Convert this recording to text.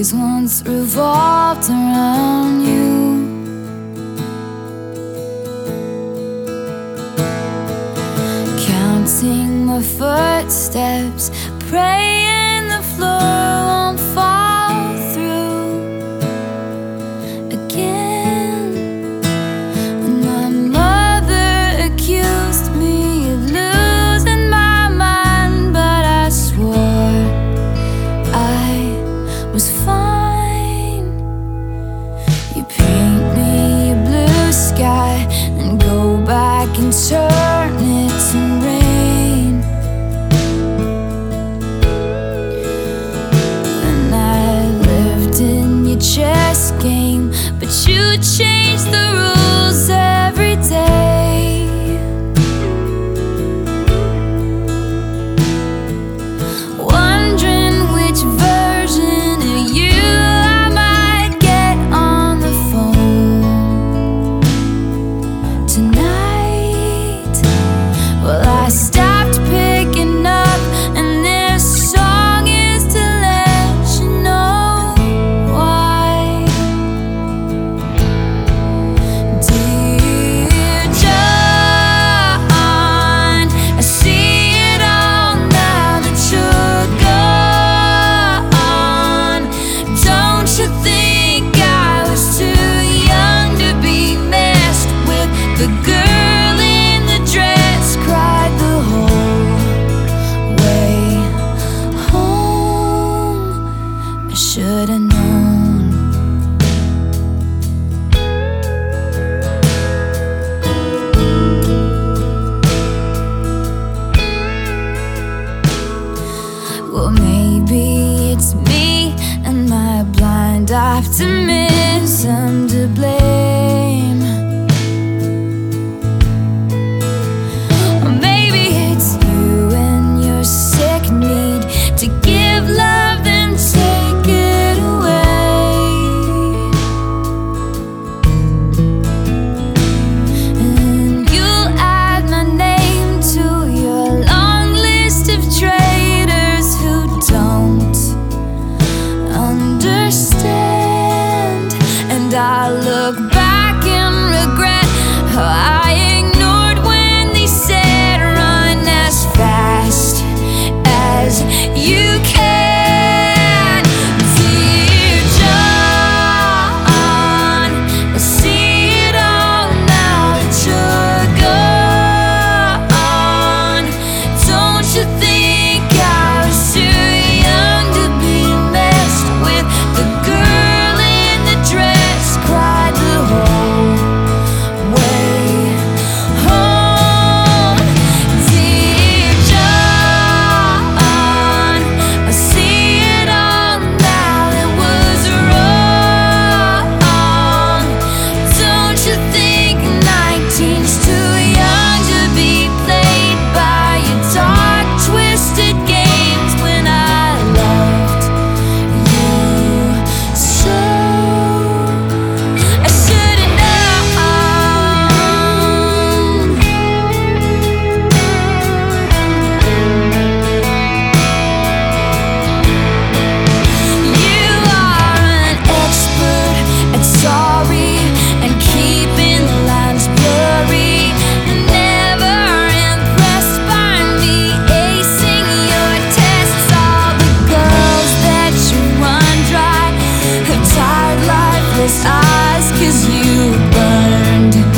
days once revolved around you. Counting my footsteps, praying the floor won't fall through again. And my mother accused me of losing my mind, but I swore I was fine. You paint me a blue sky and go back and turn it to rain. And I lived in your chess game, but you changed the rules every day. Wondering which version of you I might get on the phone tonight. Well, I stopped picking up, and this song is to let you know why. Dear John, I see it all now that you're gone. Don't you think I was too young to be messed with? The girl in the dress cried the whole way home. I should've known. Well, maybe it's me and my blind optimism to blame. Or maybe it's you and your sick need to give love then take it away. And you'll add my name to your long list of traitors who don't understand. And I look back and regret how I ignored when they said run as fast as you can. Dear John, I see it all now that you're gone. Don't you think I was too young to be messed with? The girl in the dress cried the whole way home. Dear John, I see it all now, it was wrong. Don't you think 19's too young to be played by your dark, twisted games when I loved you so? I should've known. You are an expert at sorry and keeping the lines blurry. Never impressed by me acing your tests. All the girls that you run dry have tired, lifeless eyes, 'cause you burned